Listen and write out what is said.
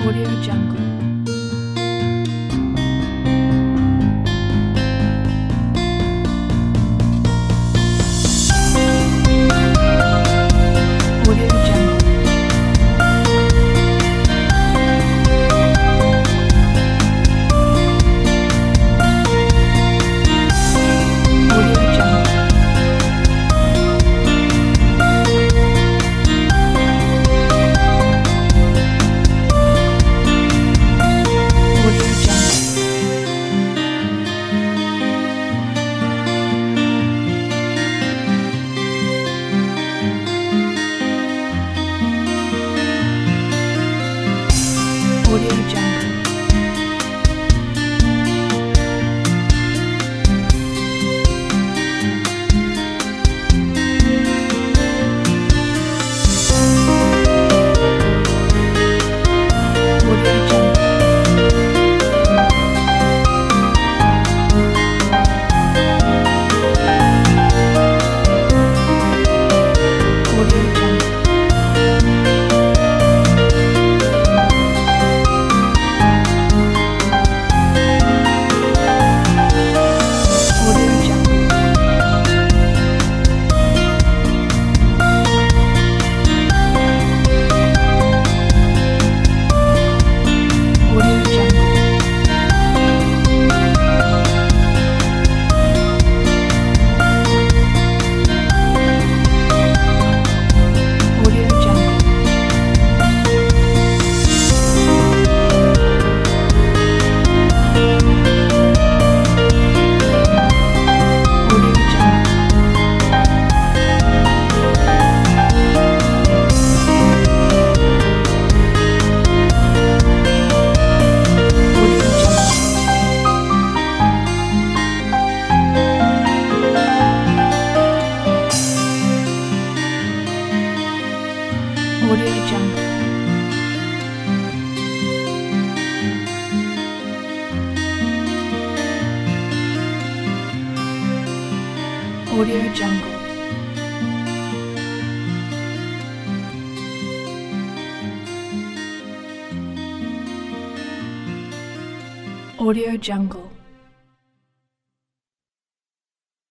Audio Jungle. Audio Jungle. Audio Jungle. Audio Jungle. Audio Jungle. Audio Jungle. Audio Jungle. Audio Jungle. Audio Jungle. Audio Jungle. Audio Jungle. Audio Jungle. Audio Jungle. Audio Jungle.